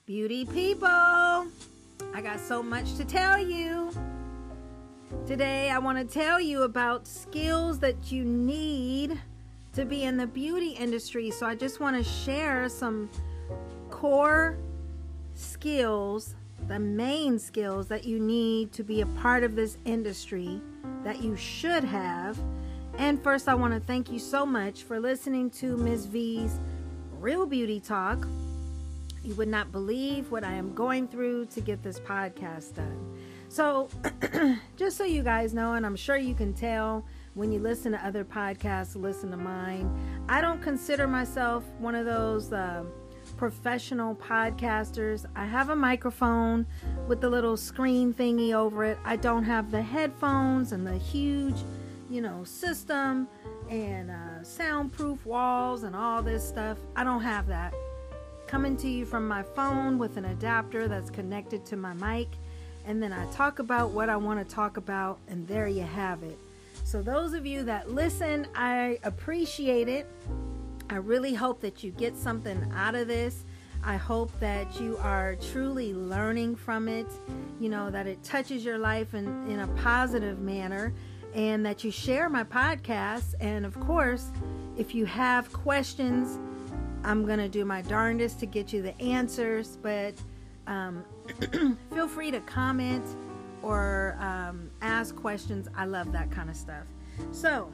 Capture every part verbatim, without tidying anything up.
Beauty people, I got so much to tell you. Today I want to tell you about skills that you need to be in the beauty industry. So I just want to share some core skills, the main skills that you need to be a part of this industry that you should have. And first I want to thank you so much for listening to Miz V's Real Beauty Talk. You would not believe what I am going through to get this podcast done. So just so you guys know, and I'm sure you can tell when you listen to other podcasts, listen to mine, I don't consider myself one of those uh, professional podcasters. I have a microphone with the little screen thingy over it. I don't have the headphones and the huge, you know, system and uh, soundproof walls and all this stuff. I don't have that. Coming to you from my phone with an adapter that's connected to my mic, and then I talk about what I want to talk about, and there you have it. So those of you that listen, I appreciate it. I really hope that you get something out of this. I hope that you are truly learning from it, you know, that it touches your life in, in a positive manner, and that you share my podcast. And of course, if you have questions, I'm going to do my darndest to get you the answers, but um, feel free to comment or um, ask questions. I love that kind of stuff. So,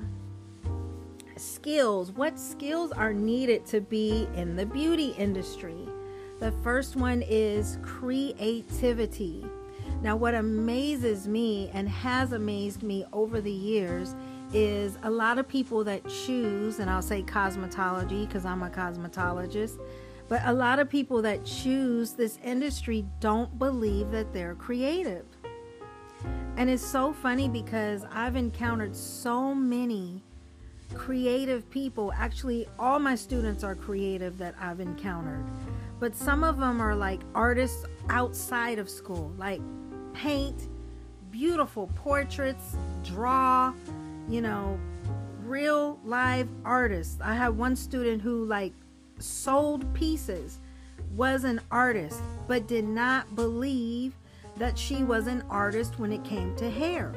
skills. What skills are needed to be in the beauty industry? The first one is creativity. Now, what amazes me and has amazed me over the years is a lot of people that choose, and I'll say cosmetology because I'm a cosmetologist, but a lot of people that choose this industry don't believe that they're creative. And it's so funny because I've encountered so many creative people. Actually, all my students are creative that I've encountered, but some of them are like artists outside of school, like paint beautiful portraits, draw, you know, real live artists. I had one student who like sold pieces, was an artist, but did not believe that she was an artist when it came to hair.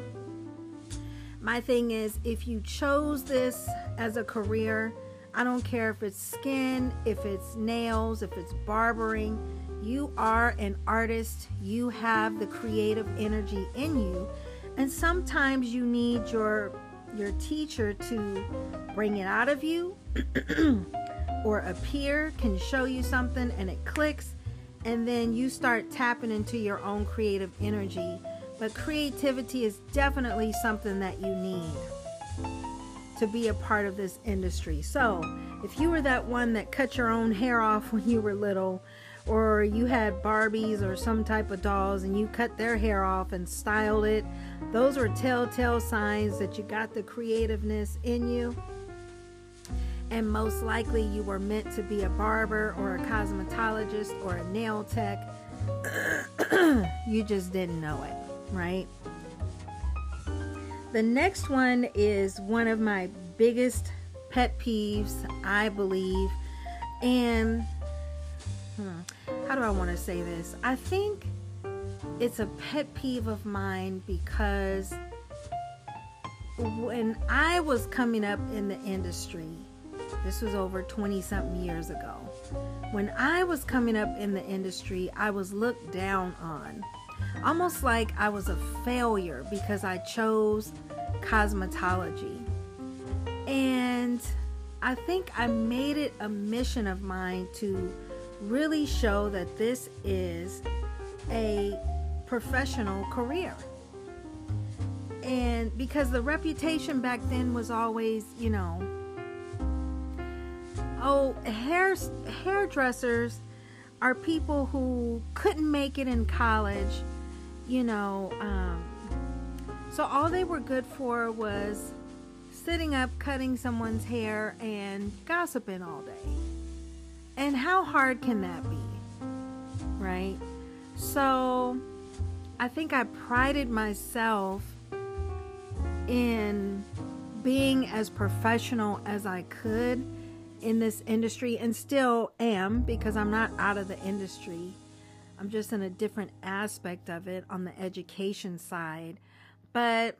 My thing is, if you chose this as a career, I don't care if it's skin, if it's nails, if it's barbering, you are an artist. You have the creative energy in you. And sometimes you need your your teacher to bring it out of you, or a peer can show you something and it clicks, and then you start tapping into your own creative energy. But creativity is definitely something that you need to be a part of this industry. So if you were that one that cut your own hair off when you were little, or you had Barbies or some type of dolls and you cut their hair off and styled it, those are telltale signs that you got the creativeness in you. And most likely you were meant to be a barber or a cosmetologist or a nail tech. You just didn't know it, right? The next one is one of my biggest pet peeves, I believe. And hmm, how do I want to say this? I think it's a pet peeve of mine because when I was coming up in the industry, this was over twenty something years ago. When I was coming up in the industry, I was looked down on. Almost like I was a failure because I chose cosmetology. And I think I made it a mission of mine to really show that this is a professional career. And because the reputation back then was always, you know, oh, hair hairdressers are people who couldn't make it in college, you know, um, so all they were good for was sitting up, cutting someone's hair, and gossiping all day. And how hard can that be, right? So I think I prided myself in being as professional as I could in this industry, and still am, because I'm not out of the industry. I'm just in a different aspect of it on the education side. But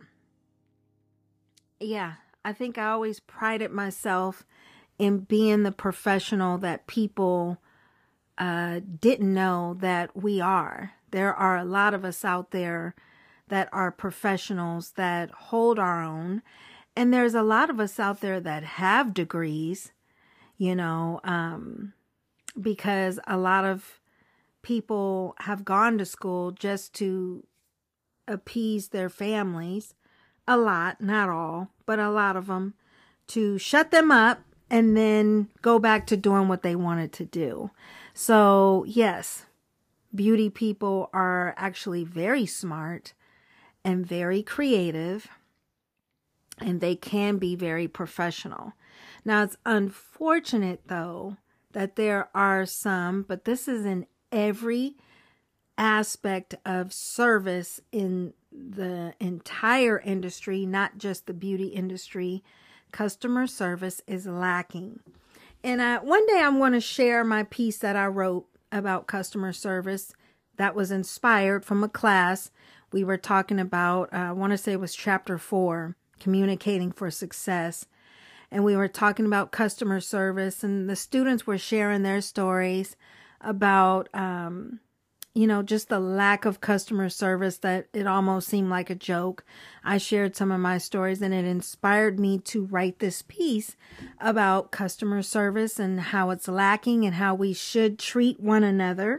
yeah, I think I always prided myself in being the professional that people uh, didn't know that we are. There are a lot of us out there that are professionals that hold our own. And there's a lot of us out there that have degrees, you know, um, because a lot of people have gone to school just to appease their families. A lot, not all, but a lot of them, to shut them up and then go back to doing what they wanted to do. So yes, beauty people are actually very smart and very creative, and they can be very professional. Now, it's unfortunate, though, that there are some, but this is in every aspect of service in the entire industry, not just the beauty industry. Customer service is lacking. And I, one day I'm going to share my piece that I wrote about customer service that was inspired from a class we were talking about. Uh, I want to say it was chapter four, Communicating for Success. And we were talking about customer service, and the students were sharing their stories about, um, you know, just the lack of customer service, that it almost seemed like a joke. I shared some of my stories, and it inspired me to write this piece about customer service and how it's lacking and how we should treat one another.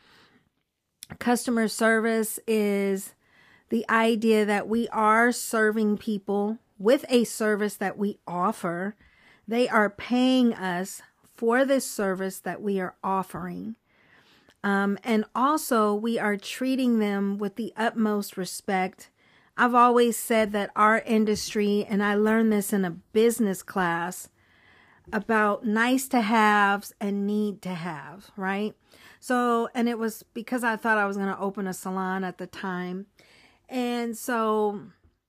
Customer service is the idea that we are serving people with a service that we offer. They are paying us for this service that we are offering. Um, and also, we are treating them with the utmost respect. I've always said that our industry, and I learned this in a business class, about nice to haves and need to have, right? So, and it was because I thought I was going to open a salon at the time. And so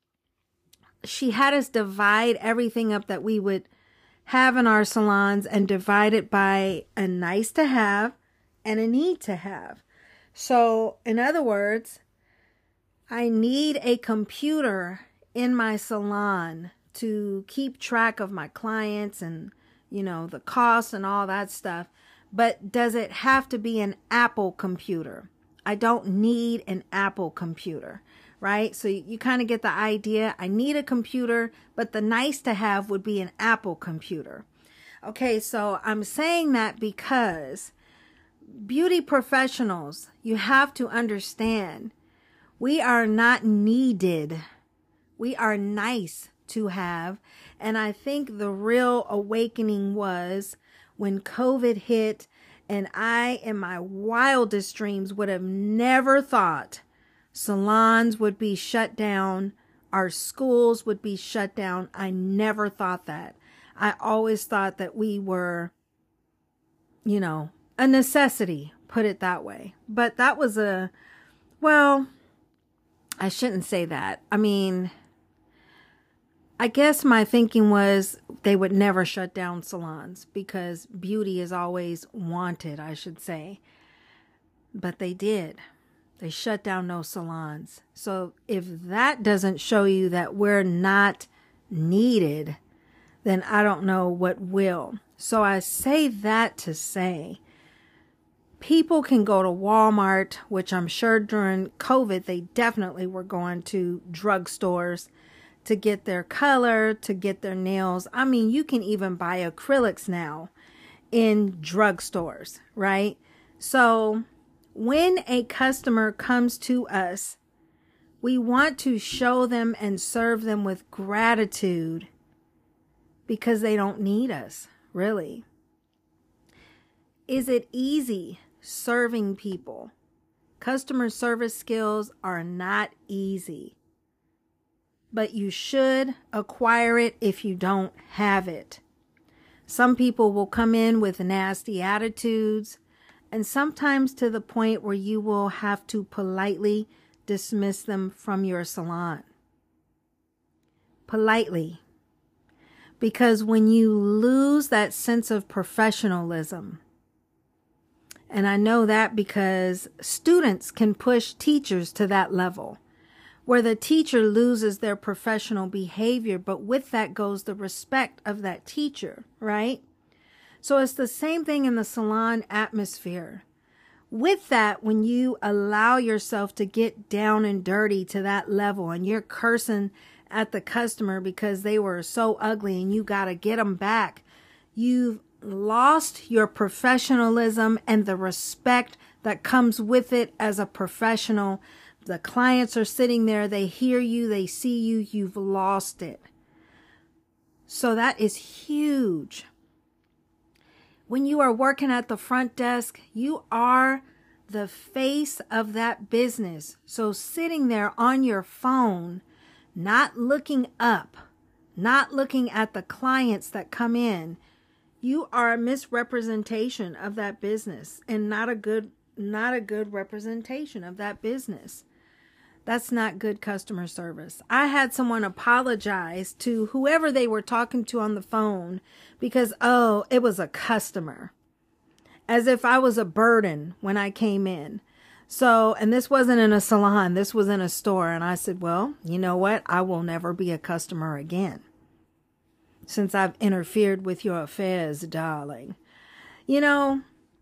she had us divide everything up that we would have in our salons and divide it by a nice to have and a need to have. So, in other words, I need a computer in my salon to keep track of my clients and, you know, the costs and all that stuff. But does it have to be an Apple computer? I don't need an Apple computer, right? So you, you kind of get the idea. I need a computer, but the nice to have would be an Apple computer. Okay, so I'm saying that because beauty professionals, you have to understand, we are not needed. We are nice to have. And I think the real awakening was when COVID hit, and I, in my wildest dreams, would have never thought salons would be shut down, our schools would be shut down. I never thought that. I always thought that we were, you know, a necessity, put it that way. But that was a, well, I shouldn't say that. I mean, I guess my thinking was they would never shut down salons because beauty is always wanted, I should say. But they did. They shut down no salons. So if that doesn't show you that we're not needed, then I don't know what will. So I say that to say, people can go to Walmart, which I'm sure during COVID, they definitely were going to drugstores to get their color, to get their nails. I mean, you can even buy acrylics now in drugstores, right? So when a customer comes to us, we want to show them and serve them with gratitude because they don't need us, really. Is it easy serving people? Customer service skills are not easy, but you should acquire it if you don't have it. Some people will come in with nasty attitudes, and sometimes to the point where you will have to politely dismiss them from your salon. Politely. Because when you lose that sense of professionalism, And I know that because students can push teachers to that level where the teacher loses their professional behavior, but with that goes the respect of that teacher, right? So it's the same thing in the salon atmosphere. With that, when you allow yourself to get down and dirty to that level and you're cursing at the customer because they were so ugly and you got to get them back, you've lost your professionalism and the respect that comes with it as a professional. The clients are sitting there, they hear you, they see you, you've lost it. So that is huge. When you are working at the front desk, you are the face of that business. So sitting there on your phone, not looking up, not looking at the clients that come in, you are a misrepresentation of that business and not a good, not a good representation of that business. That's not good customer service. I had someone apologize to whoever they were talking to on the phone because, oh, it was a customer. As if I was a burden when I came in. So, and this wasn't in a salon, this was in a store. And I said, well, you know what? I will never be a customer again, since I've interfered with your affairs, darling. You know,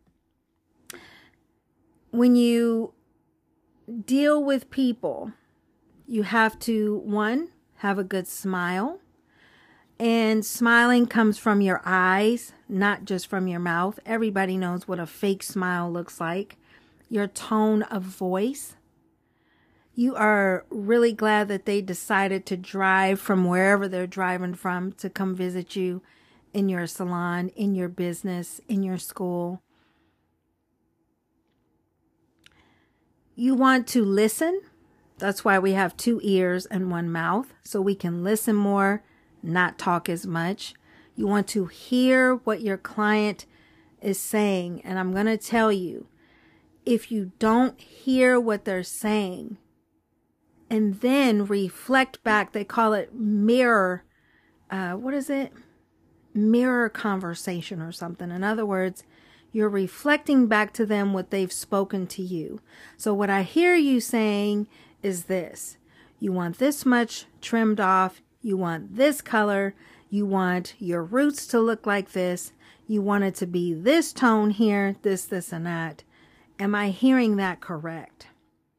when you deal with people, you have to, one, have a good smile. And smiling comes from your eyes, not just from your mouth. Everybody knows what a fake smile looks like. Your tone of voice. You are really glad that they decided to drive from wherever they're driving from to come visit you in your salon, in your business, in your school. You want to listen. That's why we have two ears and one mouth, so we can listen more, not talk as much. You want to hear what your client is saying. And I'm going to tell you, if you don't hear what they're saying and then reflect back, they call it mirror, uh, what is it? Mirror conversation or something. In other words, you're reflecting back to them what they've spoken to you. So what I hear you saying is this: you want this much trimmed off. You want this color. You want your roots to look like this. You want it to be this tone here, this, this, and that. Am I hearing that correct?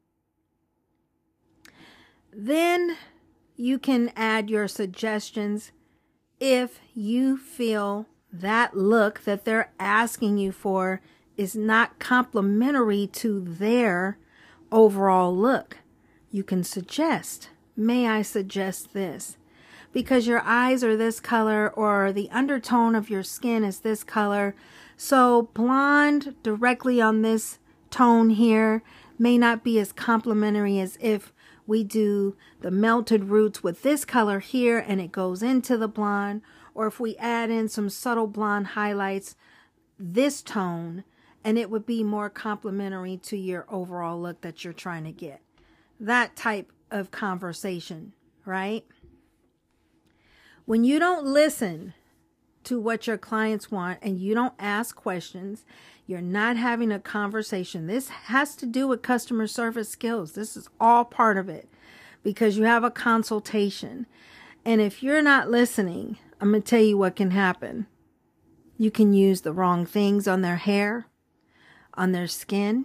Then you can add your suggestions if you feel that look that they're asking you for is not complimentary to their overall look. You can suggest, may I suggest this? Because your eyes are this color or the undertone of your skin is this color. So blonde directly on this tone here may not be as complimentary as if we do the melted roots with this color here and it goes into the blonde. Or if we add in some subtle blonde highlights, this tone, and it would be more complimentary to your overall look that you're trying to get. That type of conversation, right? When you don't listen to what your clients want and you don't ask questions, you're not having a conversation. This has to do with customer service skills. This is all part of it because you have a consultation. And if you're not listening, I'm going to tell you what can happen. You can use the wrong things on their hair, on their skin.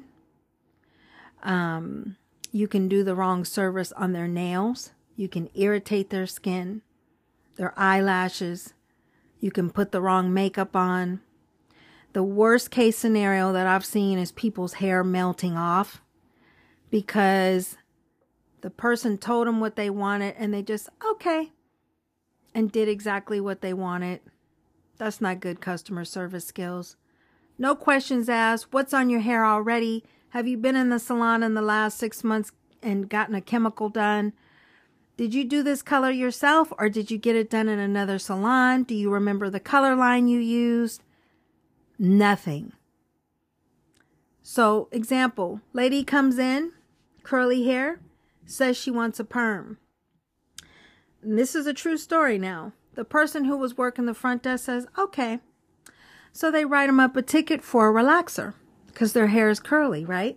Um, you can do the wrong service on their nails. You can irritate their skin, their eyelashes. You can put the wrong makeup on. The worst case scenario that I've seen is people's hair melting off because the person told them what they wanted and they just, okay, and did exactly what they wanted. That's not good customer service skills. No questions asked. What's on your hair already? Have you been in the salon in the last six months and gotten a chemical done? Did you do this color yourself or did you get it done in another salon? Do you remember the color line you used? Nothing. So, example, lady comes in, curly hair, says she wants a perm. And this is a true story now. The person who was working the front desk says, okay. So they write them up a ticket for a relaxer. because their hair is curly, right?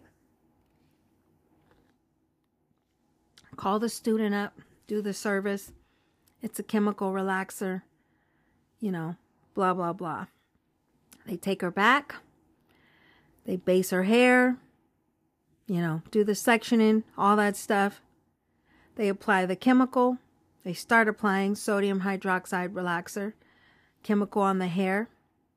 Call the student up, do the service. It's a chemical relaxer, you know, blah, blah, blah. They take her back. They base her hair, you know, do the sectioning, all that stuff. They apply the chemical. They start applying sodium hydroxide relaxer, chemical on the hair.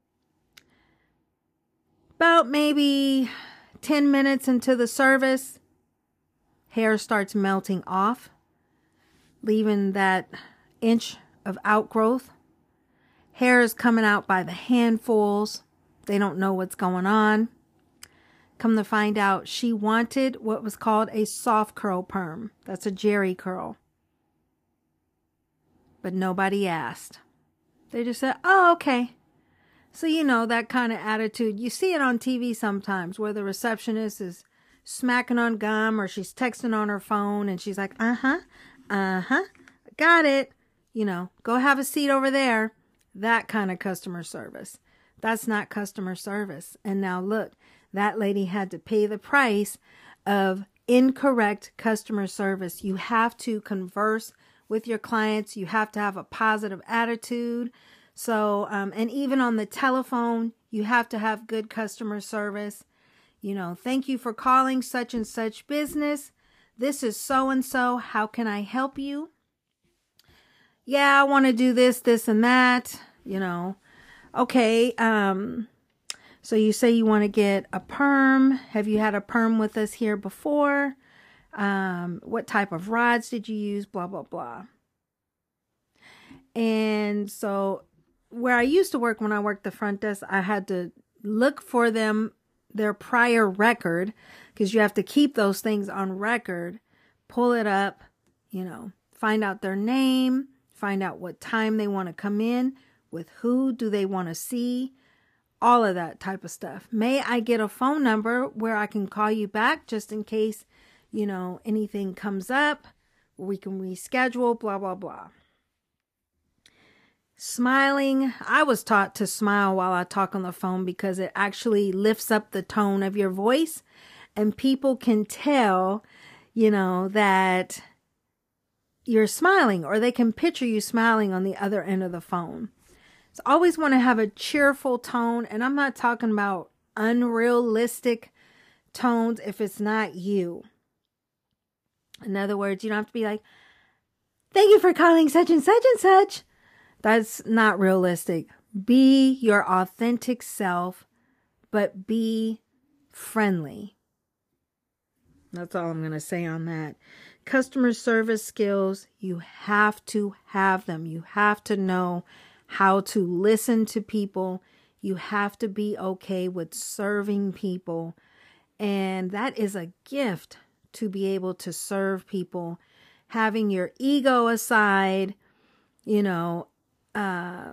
About maybe ten minutes into the service, hair starts melting off, leaving that inch of outgrowth. Hair is coming out by the handfuls. They don't know what's going on. Come to find out, she wanted what was called a soft curl perm. That's a jerry curl. But nobody asked. They just said, oh, okay. So, you know, that kind of attitude. You see it on T V sometimes where the receptionist is smacking on gum or she's texting on her phone and she's like, uh-huh, uh-huh, got it. You know, go have a seat over there. That kind of customer service. That's not customer service. And now look, that lady had to pay the price of incorrect customer service. You have to converse with your clients. You have to have a positive attitude. So, um, and even on the telephone, you have to have good customer service. You know, thank you for calling such and such business. This is so-and-so. How can I help you? Yeah, I want to do this, this, and that, you know. Okay, um, so you say you want to get a perm. Have you had a perm with us here before? Um, what type of rods did you use? Blah, blah, blah. And so where I used to work when I worked the front desk, I had to look for them, their prior record, because you have to keep those things on record, pull it up, you know, find out their name, find out what time they want to come in, with who do they want to see, all of that type of stuff. May I get a phone number where I can call you back just in case, you know, anything comes up, we can reschedule, blah, blah, blah. Smiling. I was taught to smile while I talk on the phone because it actually lifts up the tone of your voice and people can tell, you know, that you're smiling or they can picture you smiling on the other end of the phone. So always want to have a cheerful tone, and I'm not talking about unrealistic tones if it's not you. In other words, you don't have to be like, thank you for calling such and such and such. That's not realistic. Be your authentic self, but be friendly. That's all I'm going to say on that. Customer service skills, you have to have them. You have to know how to listen to people. You have to be okay with serving people. And that is a gift to be able to serve people. Having your ego aside, you know, uh,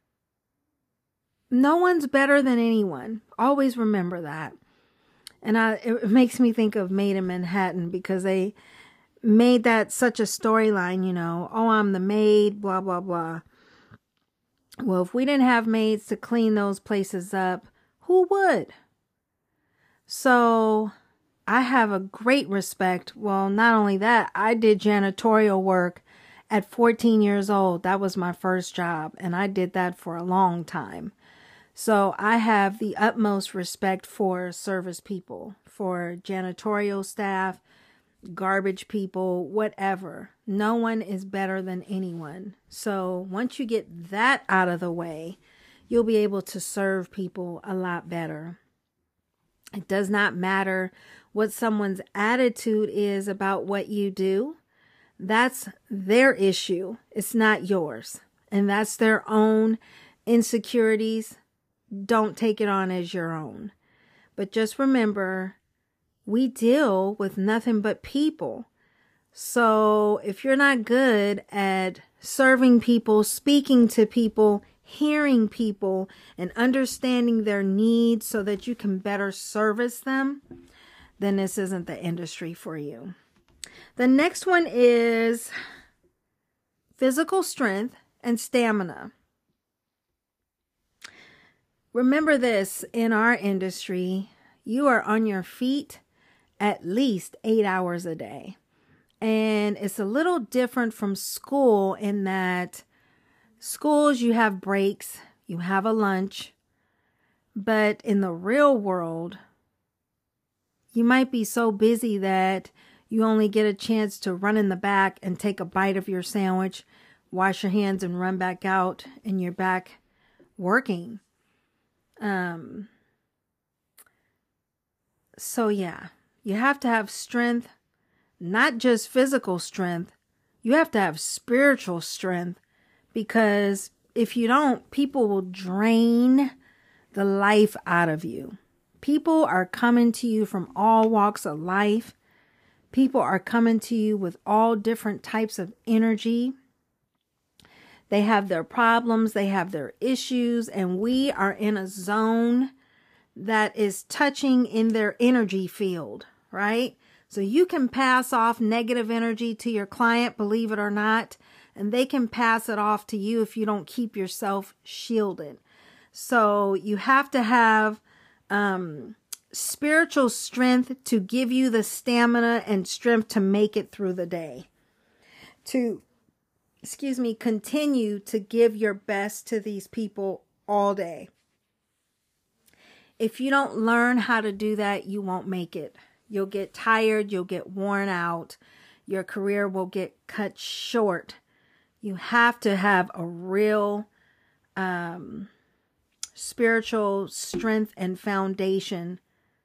no one's better than anyone. Always remember that. And I, it makes me think of Maid in Manhattan because they made that such a storyline, you know, oh, I'm the maid, blah, blah, blah. Well, if we didn't have maids to clean those places up, who would? So I have a great respect. Well, not only that, I did janitorial work at fourteen years old. That was my first job, and I did that for a long time. So I have the utmost respect for service people, for janitorial staff, garbage people, whatever. No one is better than anyone. So once you get that out of the way, you'll be able to serve people a lot better. It does not matter what someone's attitude is about what you do. That's their issue. It's not yours. And that's their own insecurities. Don't take it on as your own. But just remember, we deal with nothing but people. So if you're not good at serving people, speaking to people, hearing people, and understanding their needs so that you can better service them, then this isn't the industry for you. The next one is physical strength and stamina. Remember this, in our industry, you are on your feet at least eight hours a day. And it's a little different from school in that schools, you have breaks, you have a lunch, but in the real world, you might be so busy that you only get a chance to run in the back and take a bite of your sandwich, wash your hands and run back out, and you're back working. Um, so yeah, you have to have strength, not just physical strength. You have to have spiritual strength, because if you don't, people will drain the life out of you. People are coming to you from all walks of life. People are coming to you with all different types of energy. They have their problems, they have their issues, and we are in a zone that is touching in their energy field, right? So you can pass off negative energy to your client, believe it or not, and they can pass it off to you if you don't keep yourself shielded. So you have to have um, spiritual strength to give you the stamina and strength to make it through the day. To, excuse me, continue to give your best to these people all day. If you don't learn how to do that, you won't make it. You'll get tired, you'll get worn out, your career will get cut short. You have to have a real um, spiritual strength and foundation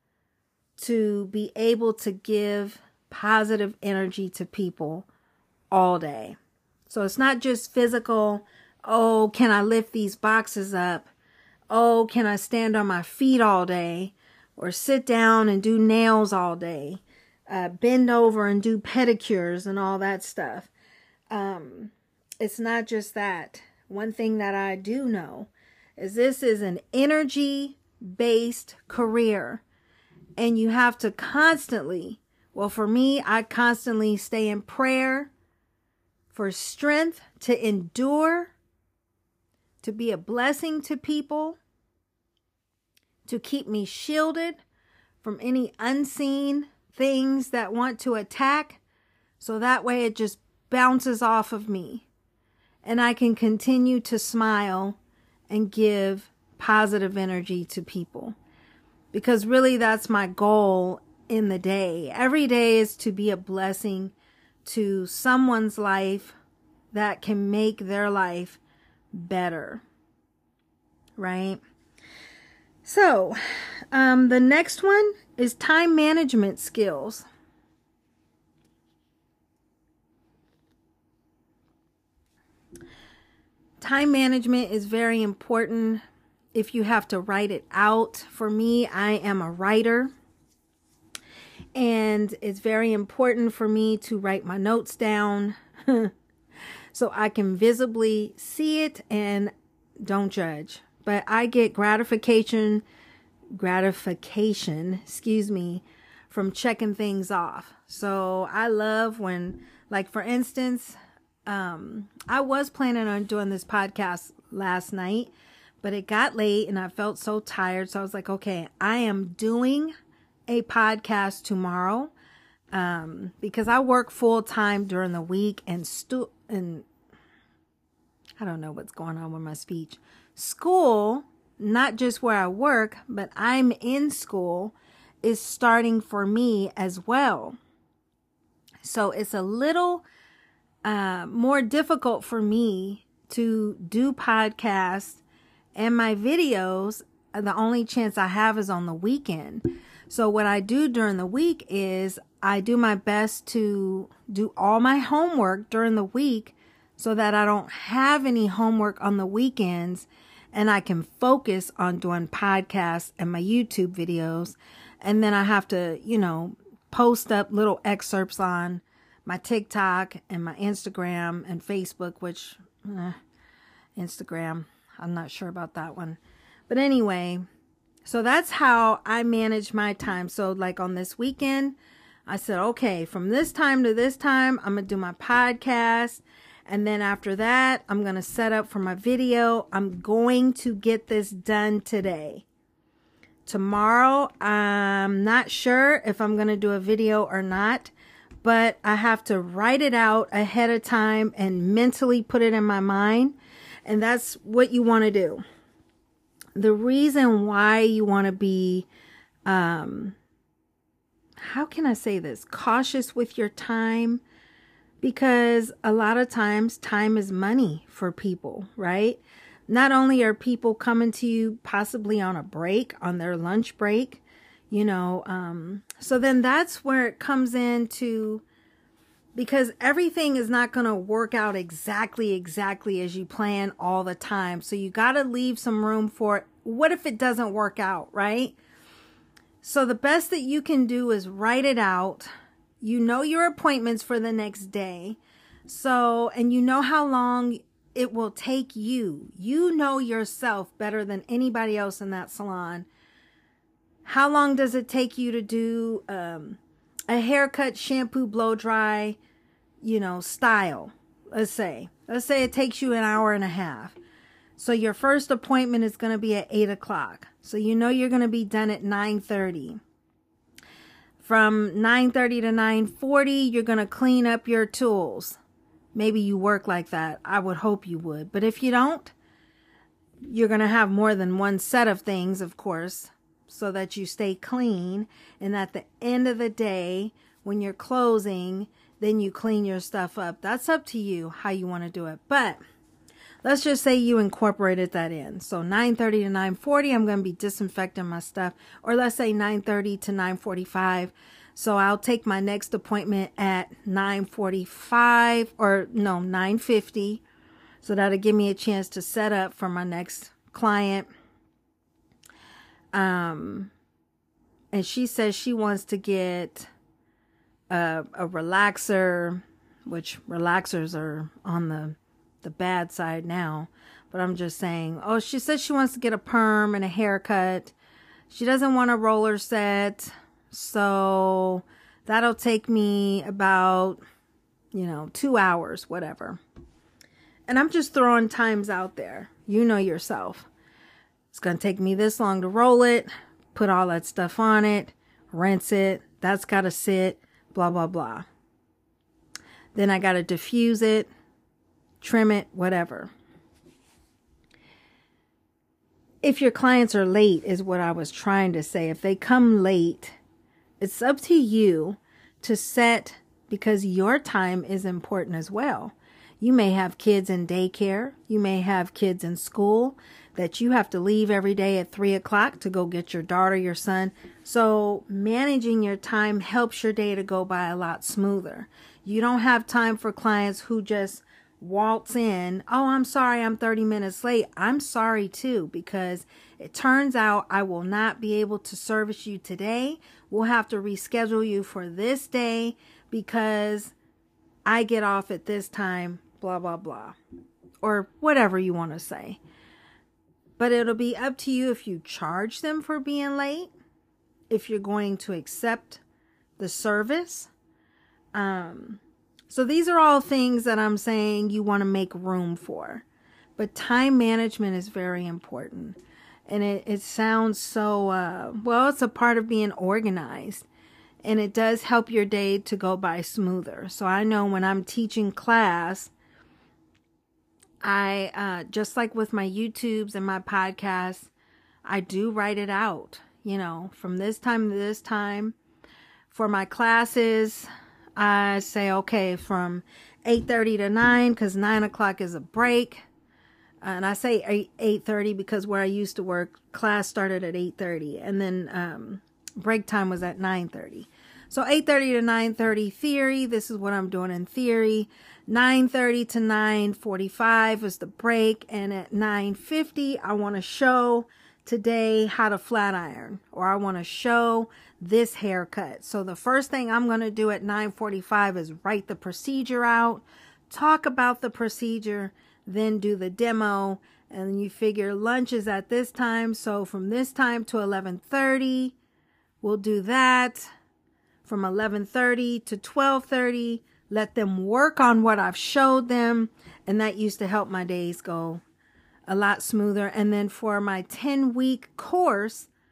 to be able to give positive energy to people all day. So it's not just physical, oh, can I lift these boxes up? Oh, can I stand on my feet all day? Or sit down and do nails all day? Uh, bend over and do pedicures and all that stuff. Um, it's not just that. One thing that I do know is this is an energy-based career. And you have to constantly, well, for me, I constantly stay in prayer for strength to endure, to be a blessing to people, to keep me shielded from any unseen things that want to attack. So that way it just bounces off of me. And I can continue to smile and give positive energy to people. Because really that's my goal in the day. Every day is to be a blessing to someone's life that can make their life better. Right? So, um, the next one is time management skills. Time management is very important if you have to write it out. For me, I am a writer. And it's very important for me to write my notes down so I can visibly see it and don't judge. But I get gratification, gratification, excuse me, from checking things off. So I love when, like for instance, um, I was planning on doing this podcast last night, but it got late and I felt so tired. So I was like, okay, I am doing a podcast tomorrow um, because I work full time during the week and stu- and I don't know what's going on with my speech. School, not just where I work, but I'm in school, is starting for me as well. So it's a little uh, more difficult for me to do podcasts, and my videos, the only chance I have is on the weekend. So what I do during the week is I do my best to do all my homework during the week so that I don't have any homework on the weekends and I can focus on doing podcasts and my YouTube videos. And then I have to, you know, post up little excerpts on my TikTok and my Instagram and Facebook, which eh, Instagram, I'm not sure about that one. But anyway, so that's how I manage my time. So like on this weekend, I said, okay, from this time to this time, I'm going to do my podcast. And then after that, I'm going to set up for my video. I'm going to get this done today. Tomorrow, I'm not sure if I'm going to do a video or not, but I have to write it out ahead of time and mentally put it in my mind. And that's what you want to do. The reason why you want to be, um, how can I say this? Cautious with your time, because a lot of times time is money for people, right? Not only are people coming to you possibly on a break, on their lunch break, you know, um, so then that's where it comes into, because everything is not going to work out exactly, exactly as you plan all the time. So you got to leave some room for it. What if it doesn't work out, right? So the best that you can do is write it out. You know your appointments for the next day. So, and you know how long it will take you. You know yourself better than anybody else in that salon. How long does it take you to do um, a haircut, shampoo, blow dry, you know, style? Let's say. Let's say it takes you an hour and a half. So your first appointment is going to be at eight o'clock. So you know you're going to be done at nine thirty. From nine thirty to nine forty, you're going to clean up your tools. Maybe you work like that. I would hope you would. But if you don't, you're going to have more than one set of things, of course, so that you stay clean. And at the end of the day, when you're closing, then you clean your stuff up. That's up to you how you want to do it. But let's just say you incorporated that in. So nine thirty to nine forty, I'm going to be disinfecting my stuff. Or let's say nine thirty to nine forty-five. So I'll take my next appointment at nine forty-five, or no, nine fifty. So that'll give me a chance to set up for my next client. Um, and she says she wants to get a, a relaxer, which relaxers are on the, the bad side now. But I'm just saying, oh, she says she wants to get a perm and a haircut. She doesn't want a roller set. So that'll take me about, you know, two hours, whatever. And I'm just throwing times out there. You know yourself. It's going to take me this long to roll it, put all that stuff on it, rinse it. That's got to sit, blah, blah, blah. Then I got to diffuse it, trim it, whatever. If your clients are late is what I was trying to say. If they come late, it's up to you to set, because your time is important as well. You may have kids in daycare. You may have kids in school that you have to leave every day at three o'clock to go get your daughter, your son. So managing your time helps your day to go by a lot smoother. You don't have time for clients who just waltz in. Oh, I'm sorry, I'm thirty minutes late. I'm sorry too, because it turns out I will not be able to service you today. We'll have to reschedule you for this day because I get off at this time, blah, blah, blah, or whatever you want to say. But it'll be up to you if you charge them for being late, if you're going to accept the service. Um, so these are all things that I'm saying you want to make room for. But time management is very important. And it, it sounds so, uh, well, it's a part of being organized. And it does help your day to go by smoother. So I know when I'm teaching class, I, uh, just like with my YouTubes and my podcasts, I do write it out, you know, from this time to this time. For my classes, I say, okay, from eight thirty to nine, because nine o'clock is a break. And I say eight thirty because where I used to work, class started at eight thirty. And then um, break time was at nine thirty. So eight thirty to nine thirty theory. This is what I'm doing in theory. nine thirty to nine forty-five is the break. And at nine fifty, I want to show today how to flat iron. Or I want to show this haircut. So the first thing I'm going to do at nine forty-five is write the procedure out. Talk about the procedure. Then do the demo, and you figure lunch is at this time. So from this time to eleven thirty, we'll do that. From eleven thirty to twelve thirty, let them work on what I've showed them. And that used to help my days go a lot smoother. And then for my ten week course,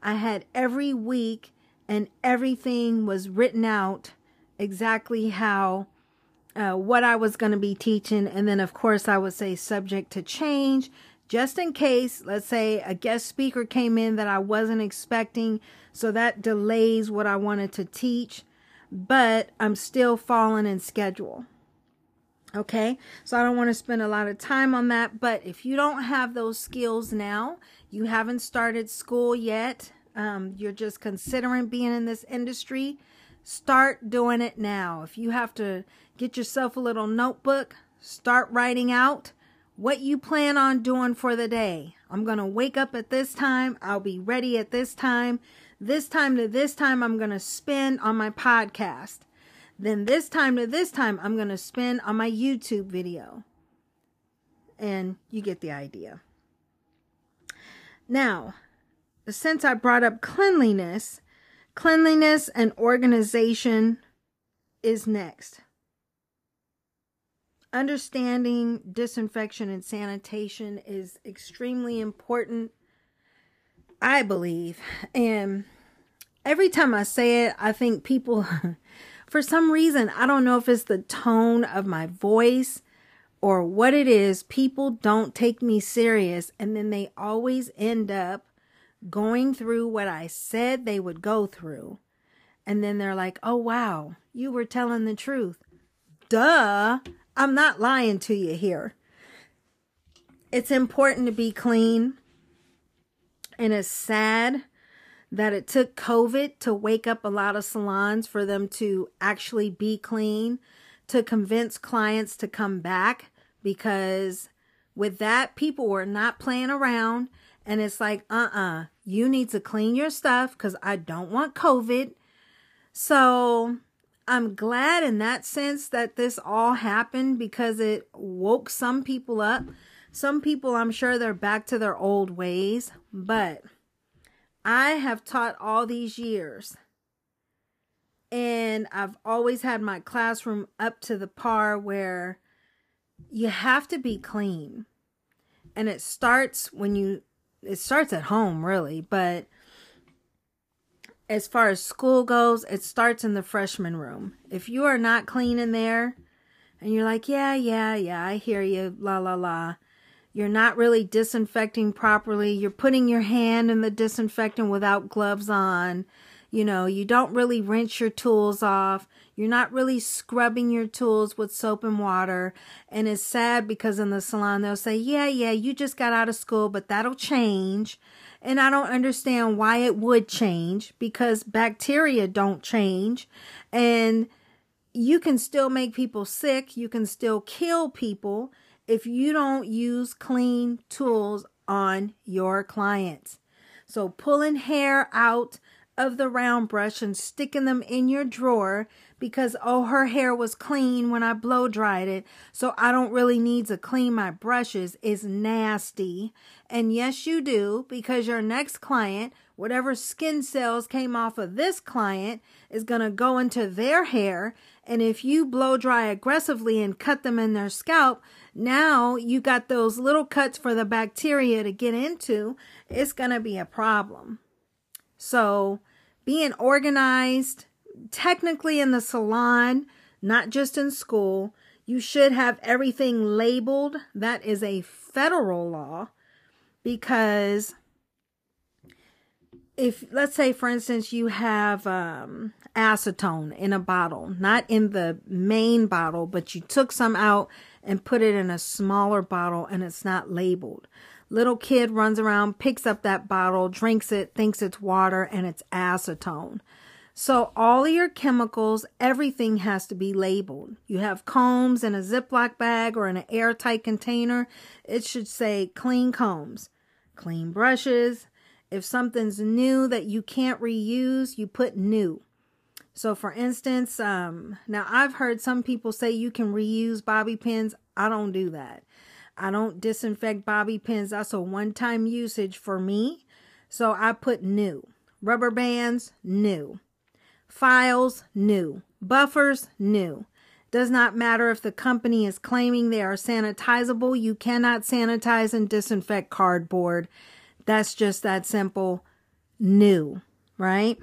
I had every week and everything was written out exactly how, uh, what I was going to be teaching. And then of course I would say subject to change, just in case, let's say a guest speaker came in that I wasn't expecting. So that delays what I wanted to teach, but I'm still falling in schedule. Okay, so I don't want to spend a lot of time on that, but if you don't have those skills now, you haven't started school yet, um, you're just considering being in this industry, start doing it now. If you have to get yourself a little notebook, start writing out what you plan on doing for the day. I'm going to wake up at this time. I'll be ready at this time. This time to this time, I'm going to spend on my podcast. Then this time to this time, I'm going to spend on my YouTube video. And you get the idea. Now, since I brought up cleanliness, cleanliness and organization is next. Understanding disinfection and sanitation is extremely important, I believe. And every time I say it, I think people... For some reason, I don't know if it's the tone of my voice or what it is, people don't take me serious, and then they always end up going through what I said they would go through. And then they're like, oh, wow, you were telling the truth. Duh, I'm not lying to you here. It's important to be clean, and it's sad that it took COVID to wake up a lot of salons for them to actually be clean, to convince clients to come back, because with that, people were not playing around. And it's like, uh-uh, you need to clean your stuff because I don't want COVID. So I'm glad in that sense that this all happened, because it woke some people up. Some people, I'm sure they're back to their old ways, but I have taught all these years, and I've always had my classroom up to the par where you have to be clean. And it starts when you, it starts at home really, but as far as school goes, it starts in the freshman room. If you are not clean in there and you're like, yeah, yeah, yeah, I hear you, la, la, la. You're not really disinfecting properly. You're putting your hand in the disinfectant without gloves on. You know, you don't really rinse your tools off. You're not really scrubbing your tools with soap and water. And it's sad because in the salon, they'll say, yeah, yeah, you just got out of school, but that'll change. And I don't understand why it would change, because bacteria don't change. And you can still make people sick. You can still kill people if you don't use clean tools on your clients. So pulling hair out of the round brush and sticking them in your drawer because, oh, her hair was clean when I blow dried it, so I don't really need to clean my brushes, is nasty. And yes, you do, because your next client, whatever skin cells came off of this client, is going to go into their hair. And if you blow dry aggressively and cut them in their scalp, now you got those little cuts for the bacteria to get into. It's going to be a problem. So being organized, technically in the salon, not just in school, you should have everything labeled. That is a federal law, because if, let's say, for instance, you have um, acetone in a bottle, not in the main bottle, but you took some out and put it in a smaller bottle and it's not labeled. Little kid runs around, picks up that bottle, drinks it, thinks it's water, and it's acetone. So all of your chemicals, everything has to be labeled. You have combs in a Ziploc bag or in an airtight container. It should say clean combs, clean brushes. If something's new that you can't reuse, you put new. So for instance, um, now I've heard some people say you can reuse bobby pins. I don't do that. I don't disinfect bobby pins. That's a one-time usage for me. So I put new. Rubber bands, new. Files, new. Buffers, new. Does not matter if the company is claiming they are sanitizable. You cannot sanitize and disinfect cardboard. That's just that simple. new, right?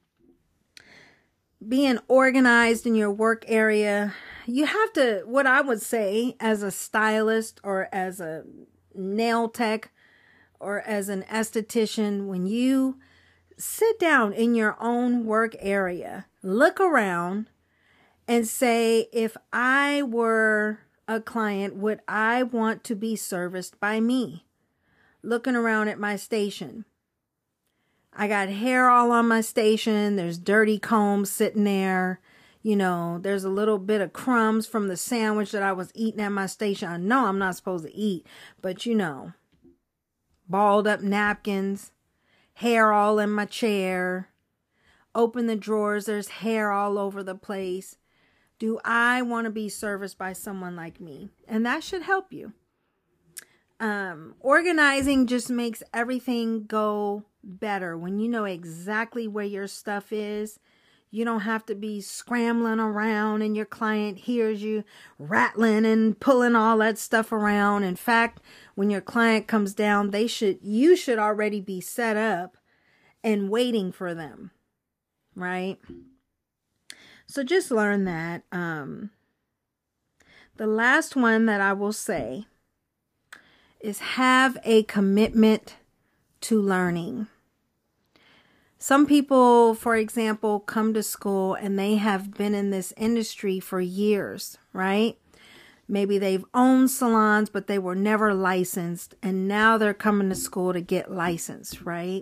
Being organized in your work area, you have to, what I would say as a stylist or as a nail tech or as an esthetician, when you sit down in your own work area, look around and say, if I were a client, would I want to be serviced by me? Looking around at my station. I got hair all on my station. There's dirty combs sitting there. You know, there's a little bit of crumbs from the sandwich that I was eating at my station. I know I'm not supposed to eat, but you know, balled up napkins, hair all in my chair. Open the drawers, there's hair all over the place. Do I want to be serviced by someone like me? And that should help you. Um, organizing just makes everything go better when you know exactly where your stuff is. You don't have to be scrambling around and your client hears you rattling and pulling all that stuff around. In fact, when your client comes down, they should, you should already be set up and waiting for them, right? So just learn that. Um, the last one that I will say is have a commitment to learning. Some people, for example, come to school and they have been in this industry for years, right? Maybe they've owned salons, but they were never licensed, and now they're coming to school to get licensed, right?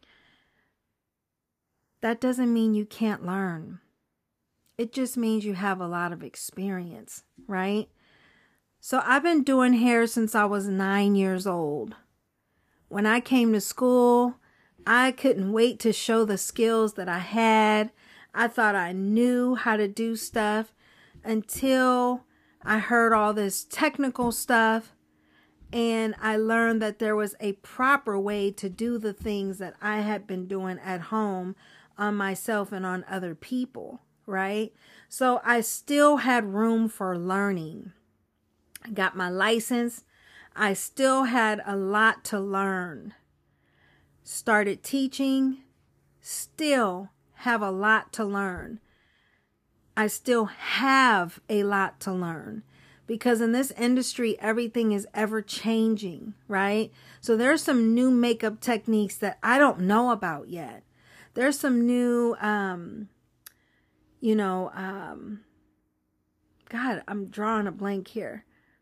That doesn't mean you can't learn. It just means you have a lot of experience, right? So I've been doing hair since I was nine years old. When I came to school, I couldn't wait to show the skills that I had. I thought I knew how to do stuff until I heard all this technical stuff, and I learned that there was a proper way to do the things that I had been doing at home on myself and on other people, right? So I still had room for learning. I got my license. I still had a lot to learn. Started teaching, still have a lot to learn. I still have a lot to learn because in this industry, everything is ever changing, right? So there's some new makeup techniques that I don't know about yet. There's some new, um, you know, um, God, I'm drawing a blank here.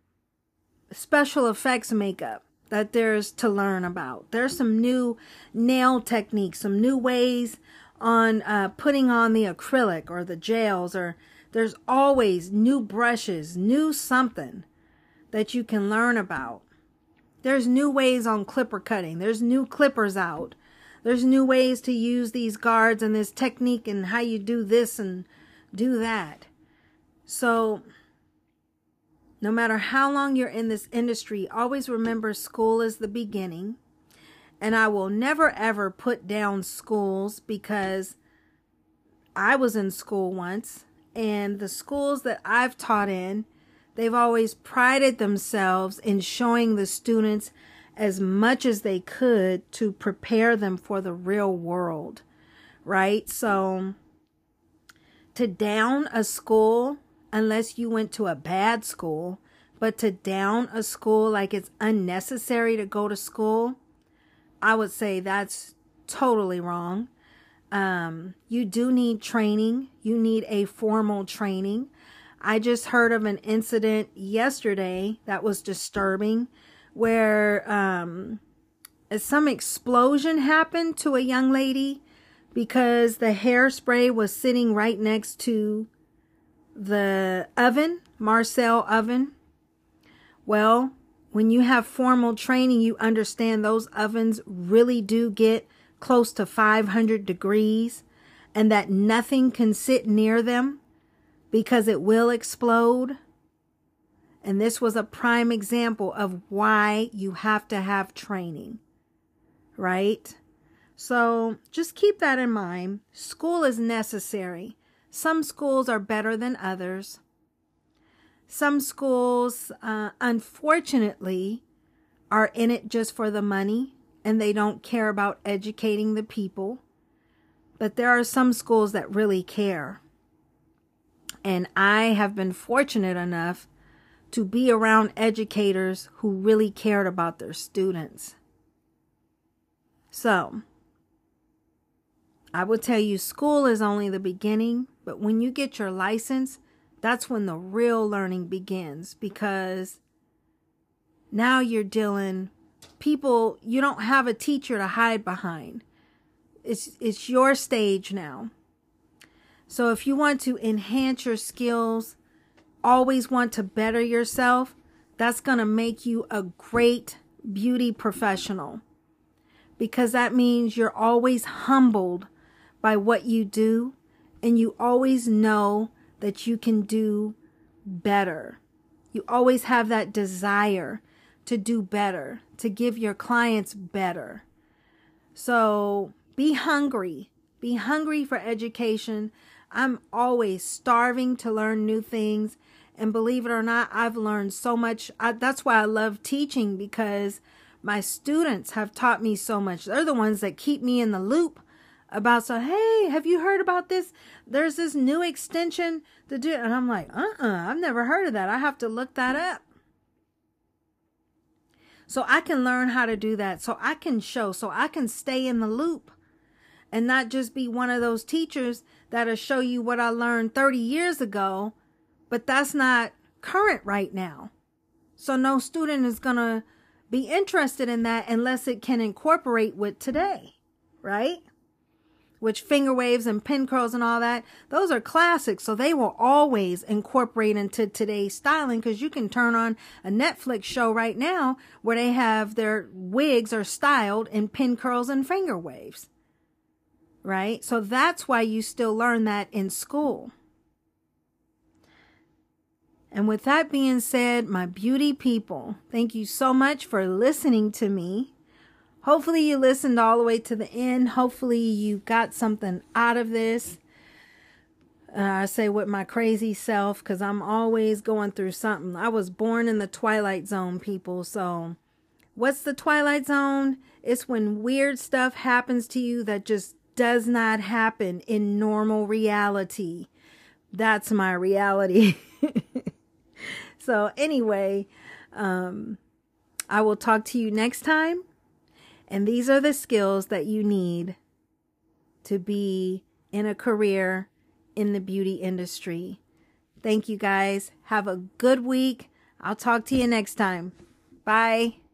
Special effects makeup that there's to learn about. There's some new nail techniques, some new ways on uh, putting on the acrylic or the gels, or there's always new brushes, new something that you can learn about. There's new ways on clipper cutting. There's new clippers out. There's new ways to use these guards and this technique and how you do this and do that. So no matter how long you're in this industry, always remember school is the beginning. And I will never ever put down schools because I was in school once, and the schools that I've taught in, they've always prided themselves in showing the students as much as they could to prepare them for the real world, right? So to down a school, unless you went to a bad school, but to down a school like it's unnecessary to go to school, I would say that's totally wrong. Um, you do need training. You need a formal training. I just heard of an incident yesterday that was disturbing where um, some explosion happened to a young lady because the hairspray was sitting right next to the oven, Marcel oven. Well, when you have formal training, you understand those ovens really do get close to five hundred degrees and that nothing can sit near them because it will explode. And this was a prime example of why you have to have training, right? So just keep that in mind. School is necessary. Some schools are better than others. Some schools, uh, unfortunately, are in it just for the money and they don't care about educating the people. But there are some schools that really care. And I have been fortunate enough to be around educators who really cared about their students. So, I will tell you, school is only the beginning, but when you get your license, that's when the real learning begins, because now you're dealing people, you don't have a teacher to hide behind. It's it's your stage now. So if you want to enhance your skills, always want to better yourself, that's going to make you a great beauty professional, because that means you're always humbled by what you do, and you always know that you can do better. You always have that desire to do better, to give your clients better. So be hungry. Be hungry for education. I'm always starving to learn new things. And believe it or not, I've learned so much. I, that's why I love teaching, because my students have taught me so much. They're the ones that keep me in the loop about, so, hey, have you heard about this? There's this new extension to do. And I'm like, uh-uh, I've never heard of that. I have to look that up. So I can learn how to do that. So I can show, so I can stay in the loop and not just be one of those teachers that'll show you what I learned thirty years ago, but that's not current right now. So no student is going to be interested in that unless it can incorporate with today, right? Which finger waves and pin curls and all that, those are classics. So they will always incorporate into today's styling, because you can turn on a Netflix show right now where they have their wigs are styled in pin curls and finger waves, right? So that's why you still learn that in school. And with that being said, my beauty people, thank you so much for listening to me. Hopefully you listened all the way to the end. Hopefully you got something out of this. Uh, I say with my crazy self, because I'm always going through something. I was born in the Twilight Zone, people. So what's the Twilight Zone? It's when weird stuff happens to you that just does not happen in normal reality. That's my reality. So anyway, um, I will talk to you next time. And these are the skills that you need to be in a career in the beauty industry. Thank you guys. Have a good week. I'll talk to you next time. Bye.